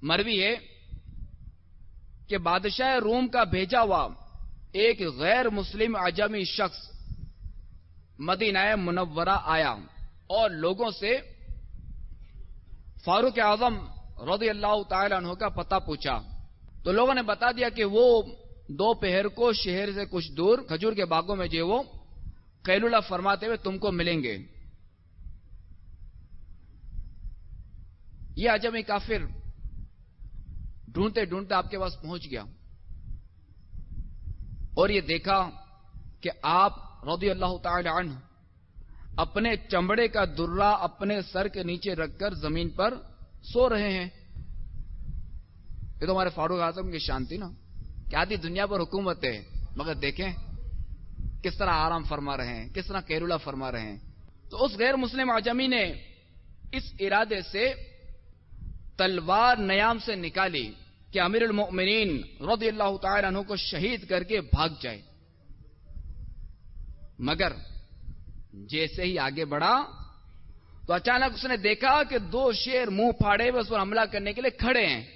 مروی ہے کہ بادشاہ روم کا بھیجا ہوا ایک غیر مسلم عجمی شخص مدینہ منورہ آیا اور لوگوں سے فاروق اعظم رضی اللہ تعالی عنہ کا پتہ پوچھا تو لوگوں نے بتا دیا کہ وہ دوپہر کو شہر سے کچھ دور کھجور کے باغوں میں جو وہ قیلولہ فرماتے ہوئے تم کو ملیں گے. یہ عجمی کافر ڈھونڈتے ڈھونڈتے آپ کے پاس پہنچ گیا اور یہ دیکھا کہ آپ رضی اللہ تعالی عنہ اپنے چمڑے کا درہ اپنے سر کے نیچے رکھ کر زمین پر سو رہے ہیں. یہ تو ہمارے فاروق اعظم کی شان تھی نا کہ آدھی دنیا پر حکومت ہے مگر دیکھیں کس طرح آرام فرما رہے ہیں, کس طرح قیلولہ فرما رہے ہیں. تو اس غیر مسلم عجمی نے اس ارادے سے تلوار نیام سے نکالی کہ امیر المؤمنین رضی اللہ تعالی عنہ کو شہید کر کے بھاگ جائے. مگر جیسے ہی آگے بڑھا تو اچانک اس نے دیکھا کہ دو شیر منہ پھاڑے ہوئے اس پر حملہ کرنے کے لیے کھڑے ہیں.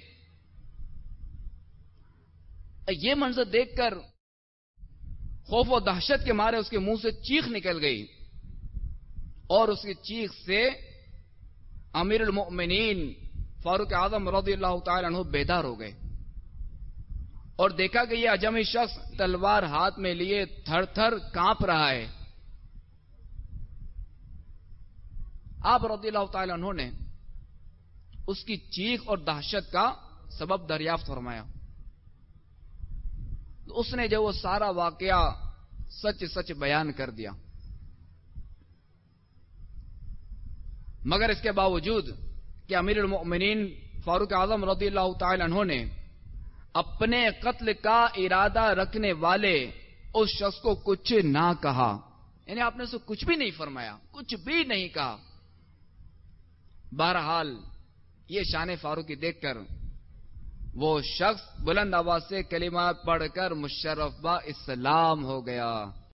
یہ منظر دیکھ کر خوف و دہشت کے مارے اس کے منہ سے چیخ نکل گئی اور اس کی چیخ سے امیر المؤمنین فاروق اعظم رضی اللہ تعالی عنہ بیدار ہو گئے اور دیکھا کہ یہ عجمی شخص تلوار ہاتھ میں لیے تھر تھر کانپ رہا ہے. آپ رضی اللہ تعالی عنہ نے اس کی چیخ اور دہشت کا سبب دریافت فرمایا. اس نے جو وہ سارا واقعہ سچ سچ بیان کر دیا. مگر اس کے باوجود کہ امیر المؤمنین فاروق اعظم رضی اللہ تعالی عنہ نے اپنے قتل کا ارادہ رکھنے والے اس شخص کو کچھ نہ کہا, یعنی آپ نے اسے کچھ بھی نہیں فرمایا, کچھ بھی نہیں کہا. بہرحال یہ شان فاروقی دیکھ کر وہ شخص بلند آواز سے کلمات پڑھ کر مشرف با اسلام ہو گیا.